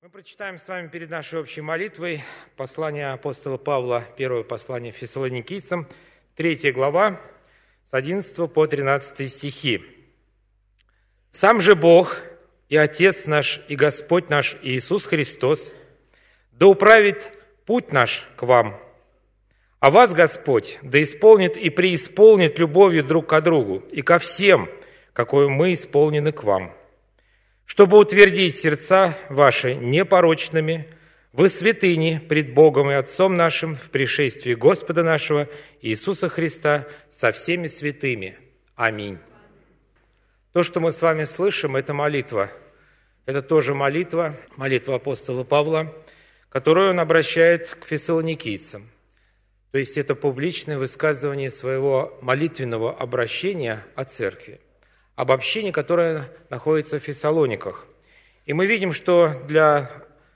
Мы прочитаем с вами перед нашей общей молитвой послание апостола Павла, первое послание Фессалоникийцам, 3 глава, с 11 по 13 стихи. «Сам же Бог и Отец наш, и Господь наш Иисус Христос, да управит путь наш к вам, а вас, Господь, да исполнит и преисполнит любовью друг к другу и ко всем, какой мы исполнены к вам, чтобы утвердить сердца ваши непорочными в святыне пред Богом и Отцом нашим в пришествии Господа нашего Иисуса Христа со всеми святыми. Аминь». То, что мы с вами слышим, это молитва. Это тоже молитва апостола Павла, которую он обращает к фессалоникийцам. То есть это публичное высказывание своего молитвенного обращения о церкви, об общине, которая находится в Фессалониках. И мы видим, что для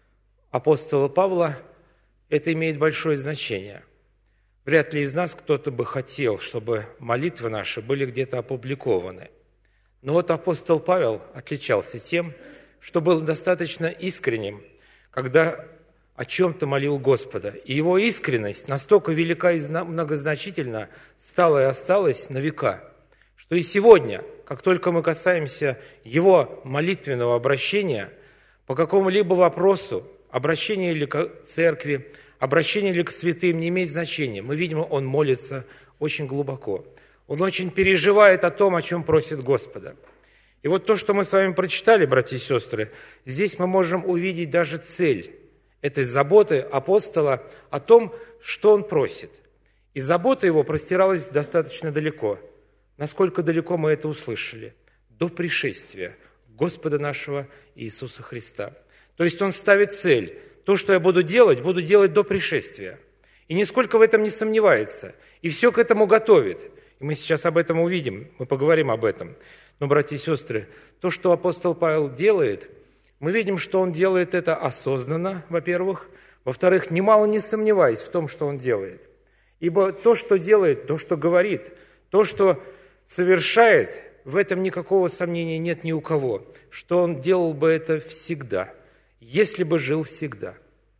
апостола Павла это имеет большое значение. Вряд ли из нас кто-то бы хотел, чтобы молитвы наши были где-то опубликованы. Но вот апостол Павел отличался тем, что был достаточно искренним, когда о чем-то молил Господа. И его искренность настолько велика и многозначительна стала и осталась на века, что и сегодня, как только мы касаемся его молитвенного обращения по какому-либо вопросу, обращение ли к церкви, обращение ли к святым, не имеет значения. Мы видим, он молится очень глубоко. Он очень переживает о том, о чем просит Господа. И вот то, что мы с вами прочитали, братья и сестры, здесь мы можем увидеть даже цель этой заботы апостола о том, что он просит. И забота его простиралась достаточно далеко. Насколько далеко мы это услышали? До пришествия Господа нашего Иисуса Христа. То есть он ставит цель. То, что я буду делать до пришествия. И нисколько в этом не сомневается. И все к этому готовит. И мы сейчас об этом увидим, мы поговорим об этом. Но, братья и сестры, то, что апостол Павел делает, мы видим, что он делает это осознанно, во-первых. Во-вторых, немало не сомневаясь в том, что он делает. Ибо то, что делает, то, что говорит, то, что совершает, в этом никакого сомнения нет ни у кого, что он делал бы это всегда, если бы жил всегда.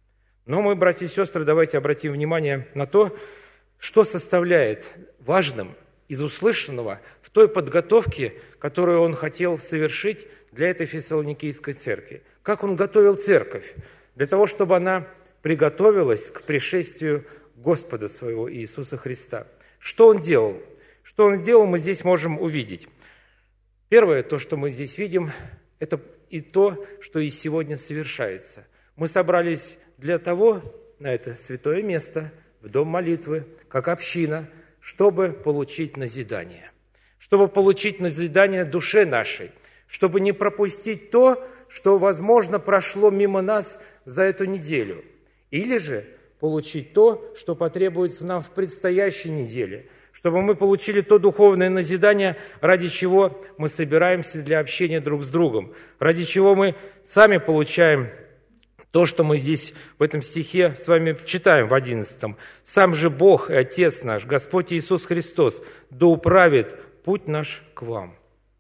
Но мы, братья и сестры, давайте обратим внимание на то, что составляет важным из услышанного в той подготовке, которую он хотел совершить для этой фессалоникийской церкви. Как он готовил церковь для того, чтобы она приготовилась к пришествию Господа своего Иисуса Христа. Что он делал? Что он делал, мы здесь можем увидеть. Первое, то, что мы здесь видим, это и то, что и сегодня совершается. Мы собрались для того, на это святое место, в дом молитвы, как община, чтобы получить назидание. Чтобы получить назидание душе нашей, чтобы не пропустить то, что, возможно, прошло мимо нас за эту неделю. Или же получить то, что потребуется нам в предстоящей неделе, чтобы мы получили то духовное назидание, ради чего мы собираемся для общения друг с другом, ради чего мы сами получаем то, что мы здесь в этом стихе с вами читаем в 11. «Сам же Бог и Отец наш, Господь Иисус Христос, да управит путь наш к вам».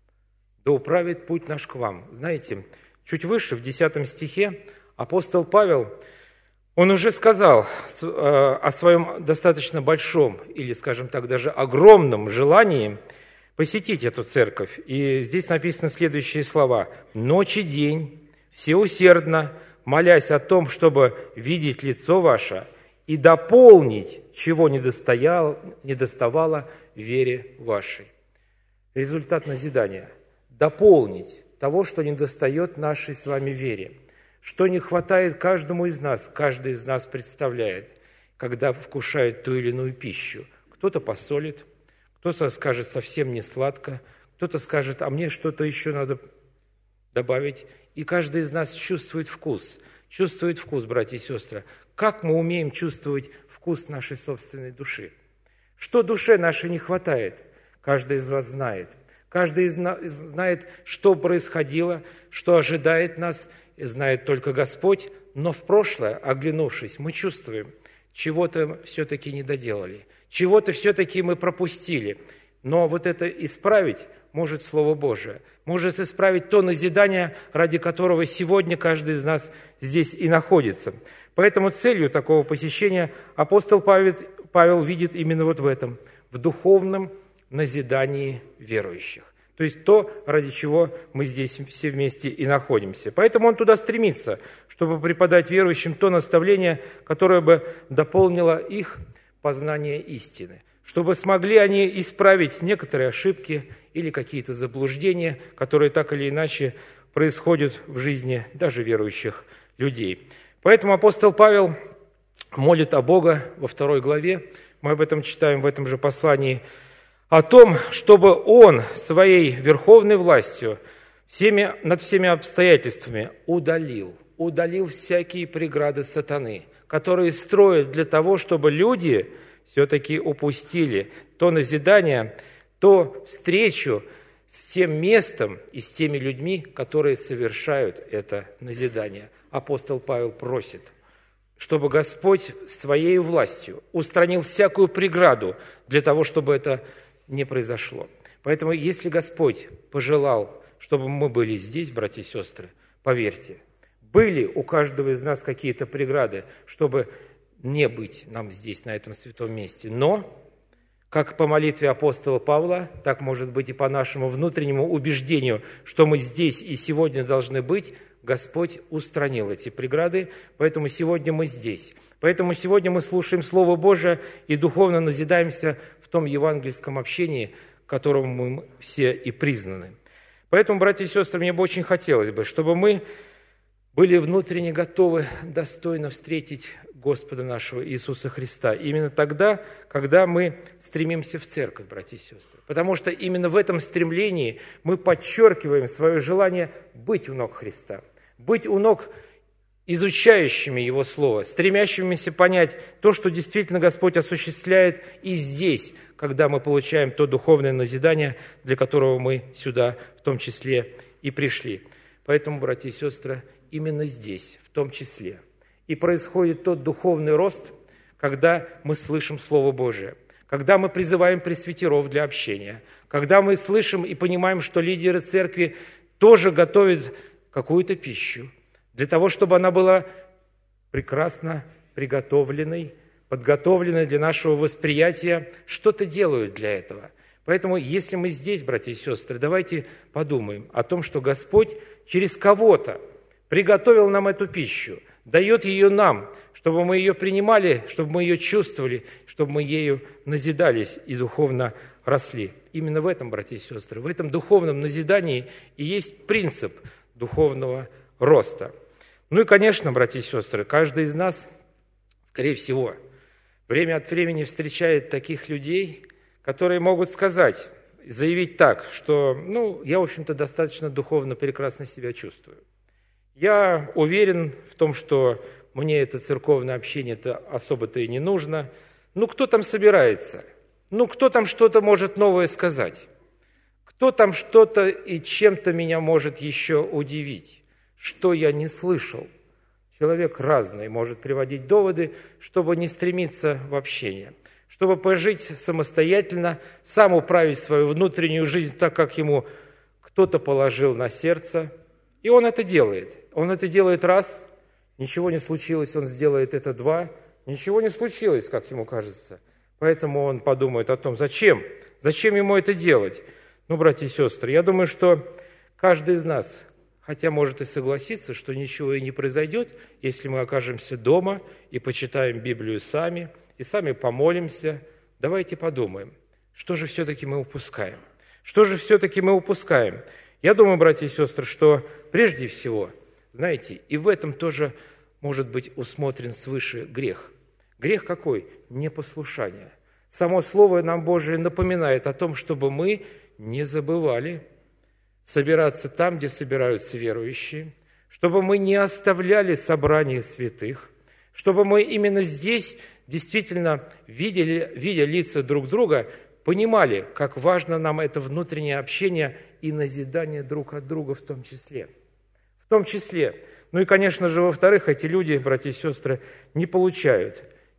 Да управит путь наш к вам. Знаете, чуть выше, в 10 стихе, апостол Павел, он уже сказал о своем достаточно большом, или, скажем так, даже огромном желании посетить эту церковь. И здесь написаны следующие слова. «Ночь и день, всеусердно, молясь о том, чтобы видеть лицо ваше и дополнить, чего недоставало вере вашей». Результат назидания. Дополнить того, что недостает нашей с вами вере. Что не хватает каждому из нас, каждый из нас представляет, когда вкушает ту или иную пищу. Кто-то посолит, кто-то скажет совсем не сладко, кто-то скажет, а мне что-то еще надо добавить. И каждый из нас чувствует вкус, братья и сестры. Как мы умеем чувствовать вкус нашей собственной души? Что душе нашей не хватает? Каждый из вас знает. Каждый из нас знает, что происходило, что ожидает нас, и знает только Господь. Но в прошлое, оглянувшись, мы чувствуем, чего-то все-таки не доделали, чего-то все-таки мы пропустили. Но вот это исправить может Слово Божие, может исправить то назидание, ради которого сегодня каждый из нас здесь и находится. Поэтому целью такого посещения апостол Павел видит именно вот в этом, в духовном назидании верующих. То есть то, ради чего мы здесь все вместе и находимся. Поэтому он туда стремится, чтобы преподать верующим то наставление, которое бы дополнило их познание истины, чтобы смогли они исправить некоторые ошибки или какие-то заблуждения, которые так или иначе происходят в жизни даже верующих людей. Поэтому апостол Павел молит о Бога во 2 главе, мы об этом читаем в этом же послании, о том, чтобы Он своей верховной властью над всеми обстоятельствами удалил всякие преграды сатаны, которые строят для того, чтобы люди все-таки упустили то назидание, то встречу с тем местом и с теми людьми, которые совершают это назидание. Апостол Павел просит, чтобы Господь своей властью устранил всякую преграду для того, чтобы это не произошло. Поэтому, если Господь пожелал, чтобы мы были здесь, братья и сестры, поверьте, были у каждого из нас какие-то преграды, чтобы не быть нам здесь, на этом святом месте. Но, как по молитве апостола Павла, так может быть и по нашему внутреннему убеждению, что мы здесь и сегодня должны быть, Господь устранил эти преграды, поэтому сегодня мы здесь. Поэтому сегодня мы слушаем Слово Божие и духовно назидаемся в том евангельском общении, которому мы все и признаны. Поэтому, братья и сестры, мне бы очень хотелось бы, чтобы мы были внутренне готовы достойно встретить Господа нашего Иисуса Христа. Именно тогда, когда мы стремимся в церковь, братья и сестры. Потому что именно в этом стремлении мы подчеркиваем свое желание быть у ног Христа, быть у ног изучающими Его Слово, стремящимися понять то, что действительно Господь осуществляет и здесь, когда мы получаем то духовное назидание, для которого мы сюда в том числе и пришли. Поэтому, братья и сестры, именно здесь, в том числе, и происходит тот духовный рост, когда мы слышим Слово Божие, когда мы призываем пресвитеров для общения, когда мы слышим и понимаем, что лидеры церкви тоже готовят какую-то пищу, для того, чтобы она была прекрасно приготовленной, подготовленной для нашего восприятия, что-то делают для этого. Поэтому, если мы здесь, братья и сестры, давайте подумаем о том, что Господь через кого-то приготовил нам эту пищу, дает ее нам, чтобы мы ее принимали, чтобы мы ее чувствовали, чтобы мы ею назидались и духовно росли. Именно в этом, братья и сестры, в этом духовном назидании и есть принцип духовного роста. Ну и, конечно, братья и сестры, каждый из нас, скорее всего, время от времени встречает таких людей, которые могут сказать, заявить так, что, я, в общем-то, достаточно духовно прекрасно себя чувствую. Я уверен в том, что мне это церковное общение-то особо-то и не нужно. Кто там собирается? Кто там что-то может новое сказать? Кто там что-то и чем-то меня может еще удивить? Что я не слышал? Человек разный может приводить доводы, чтобы не стремиться в общение, чтобы пожить самостоятельно, сам управить свою внутреннюю жизнь так, как ему кто-то положил на сердце. И он это делает. Он это делает раз, ничего не случилось, он сделает это два, ничего не случилось, как ему кажется. Поэтому он подумает о том, зачем ему это делать. Братья и сестры, я думаю, что каждый из нас, хотя может и согласиться, что ничего и не произойдет, если мы окажемся дома и почитаем Библию сами, и сами помолимся. Давайте подумаем, что же все-таки мы упускаем? Что же все-таки мы упускаем? Я думаю, братья и сестры, что прежде всего, знаете, и в этом тоже может быть усмотрен свыше грех. Грех какой? Непослушание. Само Слово нам Божие напоминает о том, чтобы мы не забывали собираться там, где собираются верующие, чтобы мы не оставляли собрания святых, чтобы мы именно здесь, действительно, видя лица друг друга, понимали, как важно нам это внутреннее общение и назидание друг от друга в том числе. В том числе. И, конечно же, во-вторых, эти люди, братья и сестры, не получают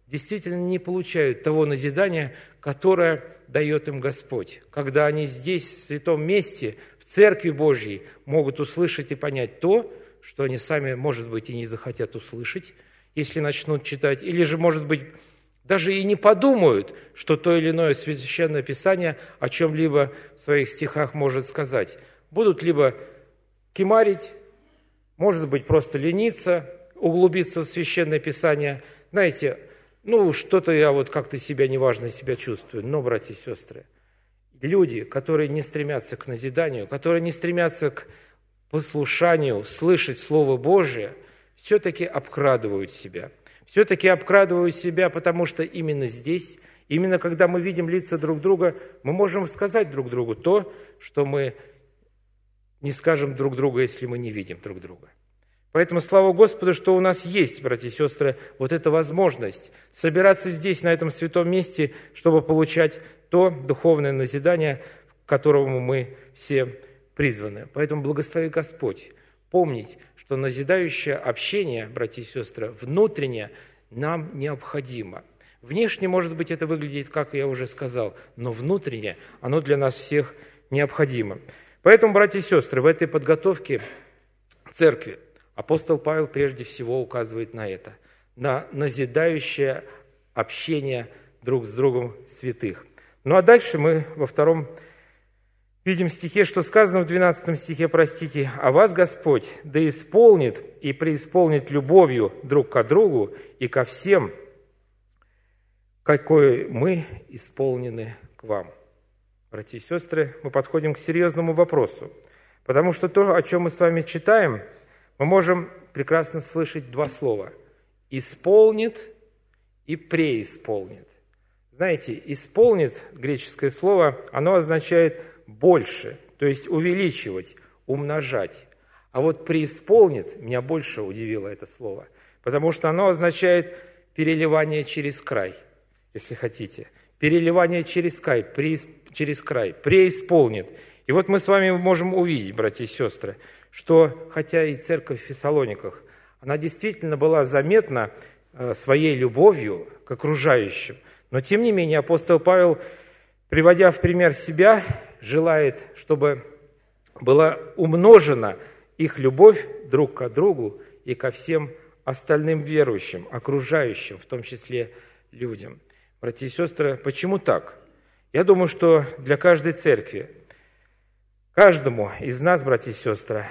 действительно не получают того назидания, которое дает им Господь. Когда они здесь, в святом месте, в Церкви Божьей, могут услышать и понять то, что они сами, может быть, и не захотят услышать, если начнут читать, или же, может быть, даже и не подумают, что то или иное Священное Писание о чем-либо в своих стихах может сказать. Будут либо кимарить, может быть, просто лениться, углубиться в Священное Писание. Знаете, что-то я как-то неважно себя чувствую. Но, братья и сестры, люди, которые не стремятся к назиданию, которые не стремятся к послушанию, слышать Слово Божие, все-таки обкрадывают себя. Все-таки обкрадывают себя, потому что именно здесь, именно когда мы видим лица друг друга, мы можем сказать друг другу то, что мы не скажем друг другу, если мы не видим друг друга. Поэтому слава Господу, что у нас есть, братья и сестры, эта возможность собираться здесь, на этом святом месте, чтобы получать то духовное назидание, к которому мы все призваны. Поэтому благослови Господь помнить, что назидающее общение, братья и сестры, внутренне нам необходимо. Внешне, может быть, это выглядит, как я уже сказал, но внутренне оно для нас всех необходимо. Поэтому, братья и сестры, в этой подготовке церкви апостол Павел прежде всего указывает на это, на назидающее общение друг с другом святых. Ну а дальше мы во втором видим стихе, что сказано в 12 стихе, «А вас Господь да исполнит и преисполнит любовью друг к другу и ко всем, какой мы исполнены к вам». Братья и сестры, мы подходим к серьезному вопросу, потому что то, о чем мы с вами читаем, мы можем прекрасно слышать два слова – «исполнит» и «преисполнит». Знаете, «исполнит» греческое слово, оно означает «больше», то есть увеличивать, умножать. А «преисполнит» меня больше удивило это слово, потому что оно означает переливание через край, если хотите. Переливание через край, преисполнит. И мы с вами можем увидеть, братья и сестры, что хотя и церковь в Фессалониках, она действительно была заметна своей любовью к окружающим, но тем не менее апостол Павел, приводя в пример себя, желает, чтобы была умножена их любовь друг к другу и ко всем остальным верующим, окружающим, в том числе людям. Братья и сестры, почему так? Я думаю, что для каждой церкви, каждому из нас, братья и сестры,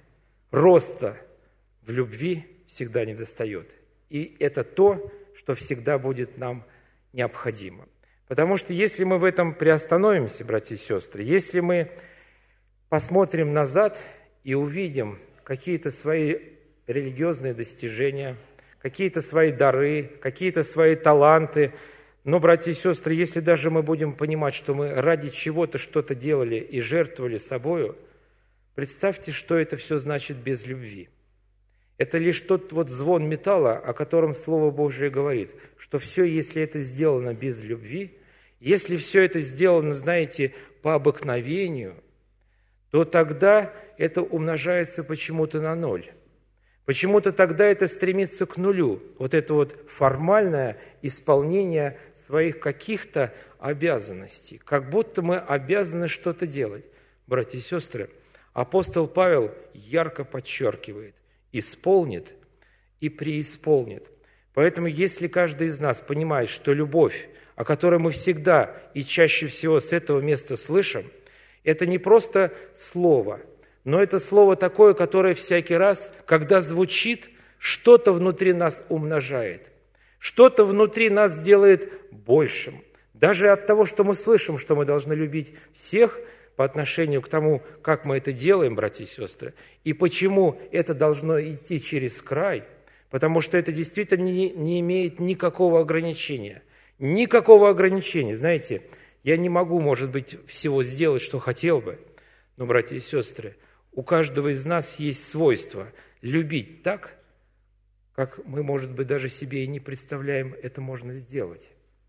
роста в любви всегда недостает. И это то, что всегда будет нам необходимо. Потому что если мы в этом приостановимся, братья и сестры, если мы посмотрим назад и увидим какие-то свои религиозные достижения, какие-то свои дары, какие-то свои таланты, но, братья и сестры, если даже мы будем понимать, что мы ради чего-то что-то делали и жертвовали собою, представьте, что это все значит без любви. Это лишь тот звон металла, о котором Слово Божие говорит, что все, если это сделано без любви, если все это сделано, знаете, по обыкновению, то тогда это умножается почему-то на ноль. Почему-то тогда это стремится к нулю. Это формальное исполнение своих каких-то обязанностей. Как будто мы обязаны что-то делать. Братья и сестры, апостол Павел ярко подчеркивает: исполнит и преисполнит. Поэтому, если каждый из нас понимает, что любовь, о которой мы всегда и чаще всего с этого места слышим, это не просто слово, но это слово такое, которое всякий раз, когда звучит, что-то внутри нас умножает, что-то внутри нас делает большим. Даже от того, что мы слышим, что мы должны любить всех по отношению к тому, как мы это делаем, братья и сестры, и почему это должно идти через край, потому что это действительно не имеет никакого ограничения. Никакого ограничения. Знаете, я не могу, может быть, всего сделать, что хотел бы, но, братья и сестры, у каждого из нас есть свойство любить так, как мы, может быть, даже себе и не представляем, это можно сделать.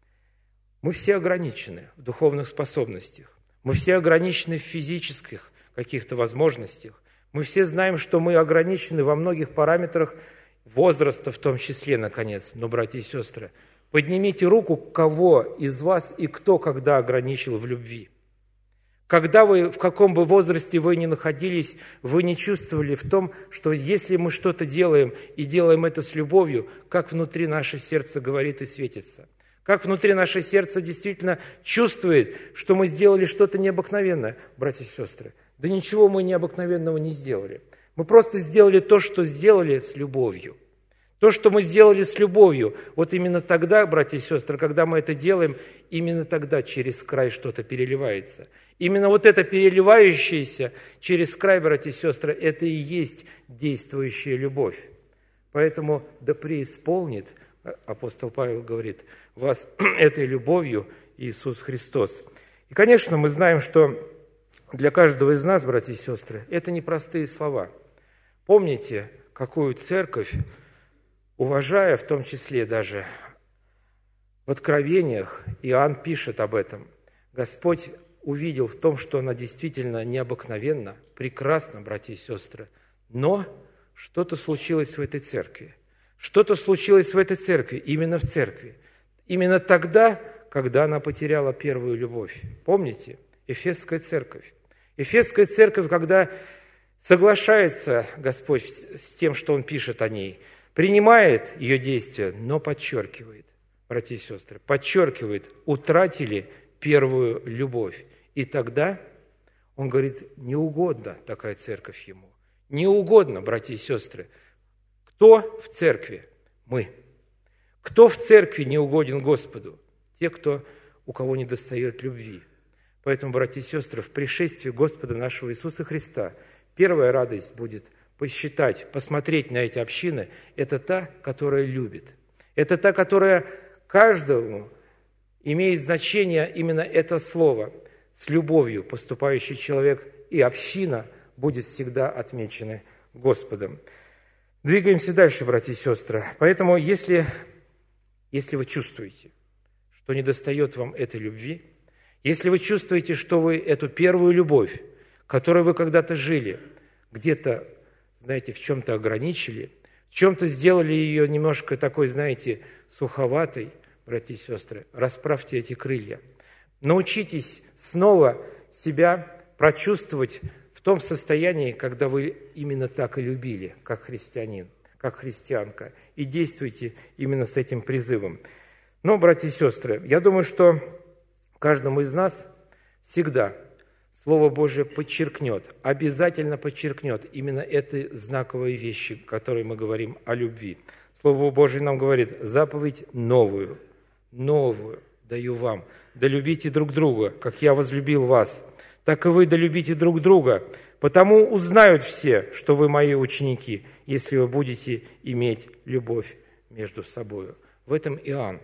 Мы все ограничены в духовных способностях, мы все ограничены в физических каких-то возможностях, мы все знаем, что мы ограничены во многих параметрах возраста в том числе, наконец. Но, братья и сестры, Поднимите руку, кого из вас и кто когда ограничил в любви. Когда вы, в каком бы возрасте вы ни находились, вы не чувствовали в том, что если мы что-то делаем и делаем это с любовью, как внутри наше сердце говорит и светится. Как внутри наше сердце действительно чувствует, что мы сделали что-то необыкновенное, братья и сестры. Да ничего мы необыкновенного не сделали. Мы просто сделали то, что сделали с любовью. То, что мы сделали с любовью, вот именно тогда, братья и сестры, когда мы это делаем, именно тогда через край что-то переливается. Именно вот это переливающееся через край, братья и сестры, это и есть действующая любовь. Поэтому да преисполнит, апостол Павел говорит, вас этой любовью Иисус Христос. И, конечно, мы знаем, что для каждого из нас, братья и сестры, это непростые слова. Помните, какую церковь, уважая в том числе даже в Откровениях, Иоанн пишет об этом. Господь увидел в том, что она действительно необыкновенна, прекрасна, братья и сестры, но что-то случилось в этой церкви. Что-то случилось в этой церкви, именно в церкви. Именно тогда, когда она потеряла первую любовь. Помните? Эфесская церковь. Эфесская церковь, когда соглашается Господь с тем, что Он пишет о ней, принимает ее действия, но подчеркивает, братья и сестры, подчеркивает, утратили первую любовь. И тогда Он говорит, не угодно такая церковь Ему. Не угодно, братья и сестры. Кто в церкви? Мы. Кто в церкви не угоден Господу? Те, у кого недостает любви. Поэтому, братья и сестры, в пришествии Господа нашего Иисуса Христа первая радость будет посчитать, посмотреть на эти общины. Это та, которая любит. Это та, которая каждому имеет значение именно это слово. С любовью поступающий человек и община будет всегда отмечены Господом. Двигаемся дальше, братья и сестры. Поэтому, если вы чувствуете, что недостает вам этой любви, если вы чувствуете, что вы эту первую любовь, которой вы когда-то жили, где-то, знаете, в чем-то ограничили, в чем-то сделали ее немножко такой, знаете, суховатой, братья и сестры, расправьте эти крылья. Научитесь снова себя прочувствовать в том состоянии, когда вы именно так и любили, как христианин, как христианка, и действуйте именно с этим призывом. Но, братья и сестры, я думаю, что каждому из нас всегда Слово Божие подчеркнет, обязательно подчеркнет именно эти знаковые вещи, которые мы говорим о любви. Слово Божие нам говорит, заповедь новую даю вам. Да любите друг друга, как я возлюбил вас, так и вы да любите друг друга. Потому узнают все, что вы мои ученики, если вы будете иметь любовь между собой. В этом Иоанн.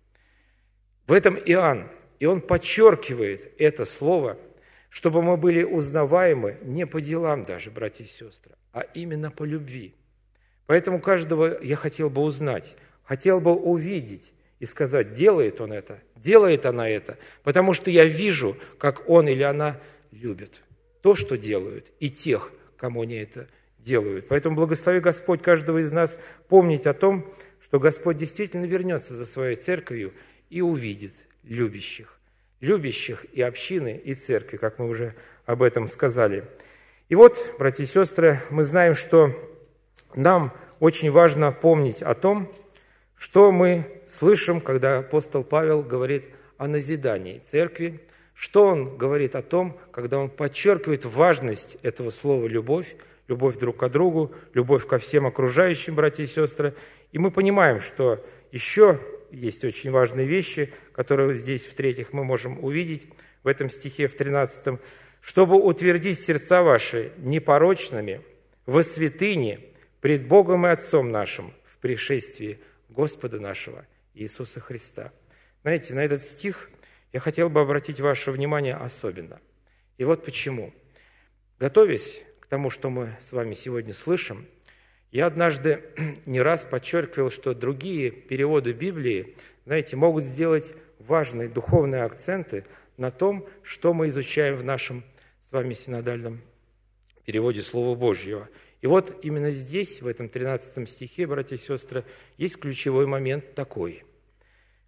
И он подчеркивает это слово, чтобы мы были узнаваемы не по делам даже, братья и сестры, а именно по любви. Поэтому каждого я хотел бы узнать, хотел бы увидеть и сказать, делает он это, делает она это, потому что я вижу, как он или она любит то, что делают, и тех, кому они это делают. Поэтому благослови Господь каждого из нас помнить о том, что Господь действительно вернется за своей церковью и увидит любящих и общины, и церкви, как мы уже об этом сказали. И вот, братья и сестры, мы знаем, что нам очень важно помнить о том, что мы слышим, когда апостол Павел говорит о назидании церкви, что он говорит о том, когда он подчеркивает важность этого слова «любовь», любовь друг к другу, любовь ко всем окружающим, братья и сестры. И мы понимаем, что еще есть очень важные вещи, которые здесь, в-третьих, мы можем увидеть в этом стихе, в 13-м. «Чтобы утвердить сердца ваши непорочными во святыне пред Богом и Отцом нашим в пришествии Господа нашего Иисуса Христа». Знаете, на этот стих я хотел бы обратить ваше внимание особенно. И вот почему. Готовясь к тому, что мы с вами сегодня слышим, я однажды не раз подчеркивал, что другие переводы Библии, знаете, могут сделать важные духовные акценты на том, что мы изучаем в нашем с вами синодальном переводе Слова Божьего. И вот именно здесь, в этом 13 стихе, братья и сестры, есть ключевой момент такой.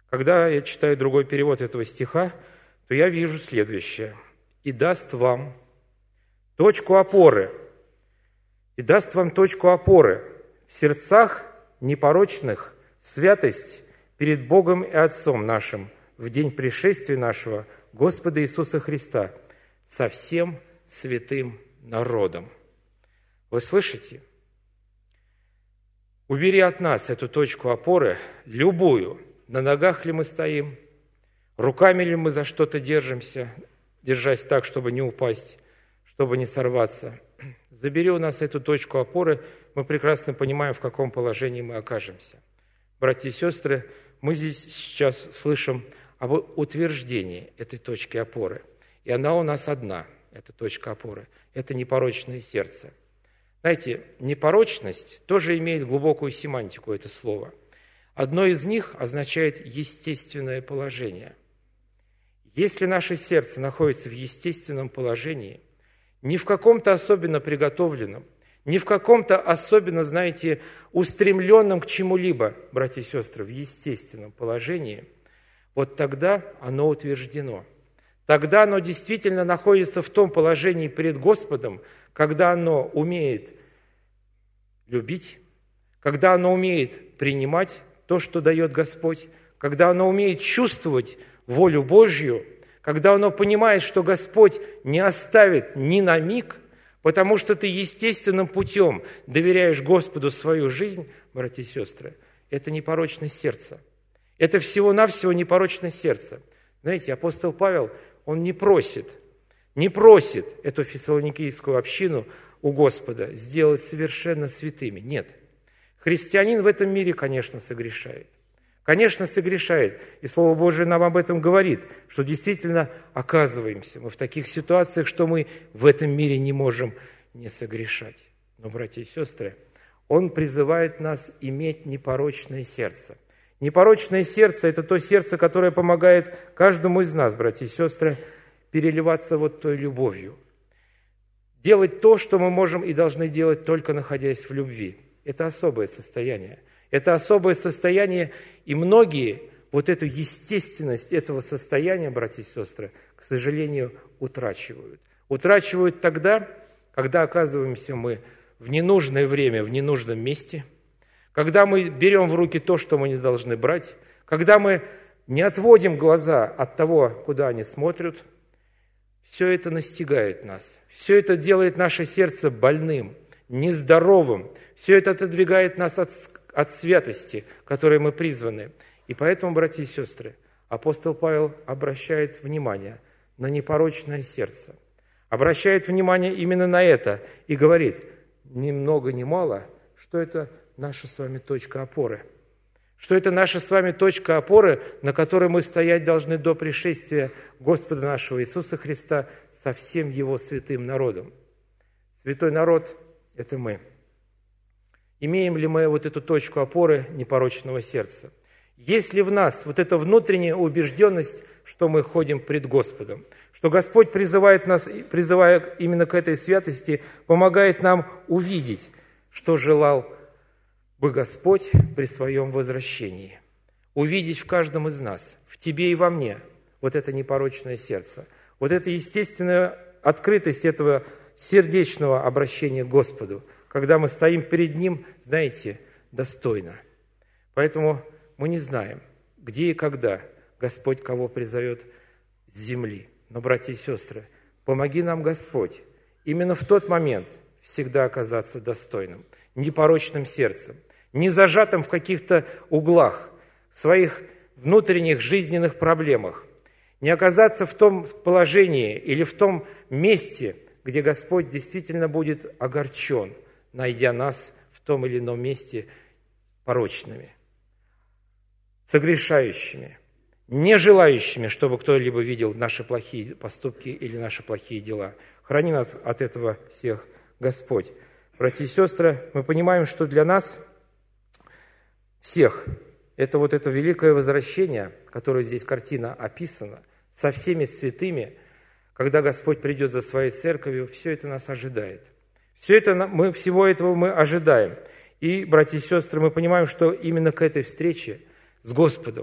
Когда я читаю другой перевод этого стиха, то я вижу следующее. «И даст вам точку опоры, и даст вам точку опоры в сердцах непорочных, святость перед Богом и Отцом нашим в день пришествия нашего Господа Иисуса Христа со всем святым народом». Вы слышите? Убери от нас эту точку опоры, любую, на ногах ли мы стоим, руками ли мы за что-то держимся, держась так, чтобы не упасть, чтобы не сорваться. Забери у нас эту точку опоры, мы прекрасно понимаем, в каком положении мы окажемся. Братья и сестры, мы здесь сейчас слышим об утверждении этой точки опоры. И она у нас одна, эта точка опоры. Это непорочное сердце. Знаете, непорочность тоже имеет глубокую семантику, это слово. Одно из них означает естественное положение. Если наше сердце находится в естественном положении, не в каком-то особенно приготовленном, не в каком-то особенно, знаете, устремленном к чему-либо, братья и сестры, в естественном положении, вот тогда оно утверждено. Тогда оно действительно находится в том положении перед Господом, когда оно умеет любить, когда оно умеет принимать то, что дает Господь, когда оно умеет чувствовать волю Божью, когда оно понимает, что Господь не оставит ни на миг, потому что ты естественным путем доверяешь Господу свою жизнь, братья и сестры, это непорочность сердца. Это всего-навсего непорочность сердца. Знаете, апостол Павел, он не просит эту фессалоникийскую общину у Господа сделать совершенно святыми. Нет. Христианин в этом мире, конечно, согрешает. Конечно, согрешает. И Слово Божие нам об этом говорит, что действительно оказываемся мы в таких ситуациях, что мы в этом мире не можем не согрешать. Но, братья и сестры, Он призывает нас иметь непорочное сердце. Непорочное сердце – это то сердце, которое помогает каждому из нас, братья и сестры, переливаться вот той любовью. Делать то, что мы можем и должны делать, только находясь в любви. Это особое состояние. Это особое состояние, и многие вот эту естественность этого состояния, братья и сестры, к сожалению, утрачивают. Утрачивают тогда, когда оказываемся мы в ненужное время, в ненужном месте, когда мы берем в руки то, что мы не должны брать, когда мы не отводим глаза от того, куда они смотрят. Все это настигает нас. Все это делает наше сердце больным, нездоровым. Все это отодвигает нас от святости, которой мы призваны. И поэтому, братья и сестры, апостол Павел обращает внимание на непорочное сердце. Обращает внимание именно на это и говорит, ни много ни мало, что это наша с вами точка опоры. Что это наша с вами точка опоры, на которой мы стоять должны до пришествия Господа нашего Иисуса Христа со всем Его святым народом. Святой народ – это мы. Имеем ли мы вот эту точку опоры непорочного сердца? Есть ли в нас вот эта внутренняя убежденность, что мы ходим пред Господом? Что Господь призывает нас, призывая именно к этой святости, помогает нам увидеть, что желал бы Господь при своем возвращении. Увидеть в каждом из нас, в тебе и во мне, вот это непорочное сердце, вот эта естественная открытость этого сердечного обращения к Господу, когда мы стоим перед Ним, знаете, достойно. Поэтому мы не знаем, где и когда Господь кого призовет с земли. Но, братья и сестры, помоги нам, Господь, именно в тот момент всегда оказаться достойным, непорочным сердцем, не зажатым в каких-то углах, своих внутренних жизненных проблемах, не оказаться в том положении или в том месте, где Господь действительно будет огорчен, найдя нас в том или ином месте порочными, согрешающими, не желающими, чтобы кто-либо видел наши плохие поступки или наши плохие дела. Храни нас от этого всех, Господь. Братья и сестры, мы понимаем, что для нас всех это вот это великое возвращение, которое здесь картина описана, со всеми святыми, когда Господь придет за своей церковью, все это нас ожидает. Всего этого мы ожидаем. И, братья и сестры, мы понимаем, что именно к этой встрече с Господом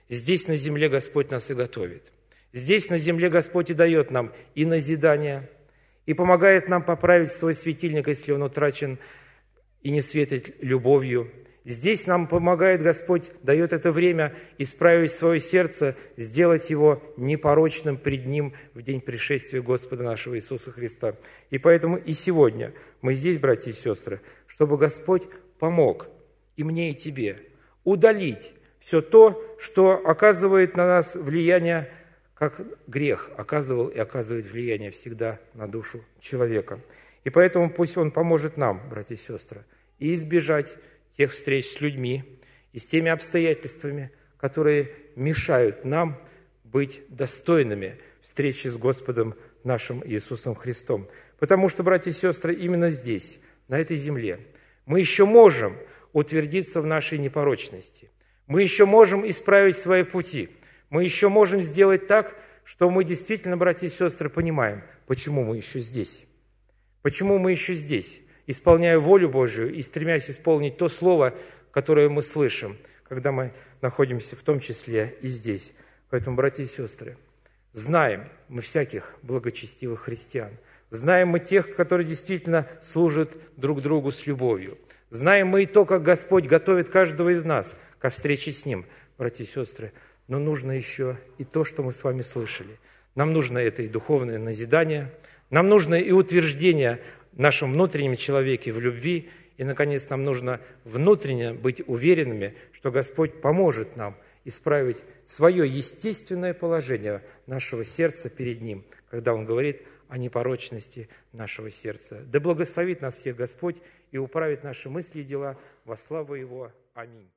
Здесь на земле Господь нас и готовит. Здесь на земле Господь и дает нам и назидание, и помогает нам поправить свой светильник, если он утрачен и не светит любовью. Здесь нам помогает Господь, дает это время исправить свое сердце, сделать его непорочным пред Ним в день пришествия Господа нашего Иисуса Христа. И поэтому и сегодня мы здесь, братья и сестры, чтобы Господь помог и мне, и тебе удалить все то, что оказывает на нас влияние, как грех оказывал и оказывает влияние всегда на душу человека. И поэтому пусть Он поможет нам, братья и сестры, и избежать тех встреч с людьми и с теми обстоятельствами, которые мешают нам быть достойными встречи с Господом нашим Иисусом Христом. Потому что, братья и сестры, именно здесь, на этой земле, мы еще можем утвердиться в нашей непорочности. Мы еще можем исправить свои пути. Мы еще можем сделать так, что мы действительно, братья и сестры, понимаем, почему мы еще здесь. Почему мы еще здесь, исполняя волю Божию и стремясь исполнить то слово, которое мы слышим, когда мы находимся в том числе и здесь. Поэтому, братья и сестры, знаем мы всяких благочестивых христиан, знаем мы тех, которые действительно служат друг другу с любовью, знаем мы и то, как Господь готовит каждого из нас ко встрече с Ним, братья и сестры, но нужно еще и то, что мы с вами слышали. Нам нужно это и духовное назидание, нам нужно и утверждение в нашем внутреннем человеке в любви, и, наконец, нам нужно внутренне быть уверенными, что Господь поможет нам исправить свое естественное положение нашего сердца перед Ним, когда Он говорит о непорочности нашего сердца. Да благословит нас всех Господь и управит наши мысли и дела во славу Его. Аминь.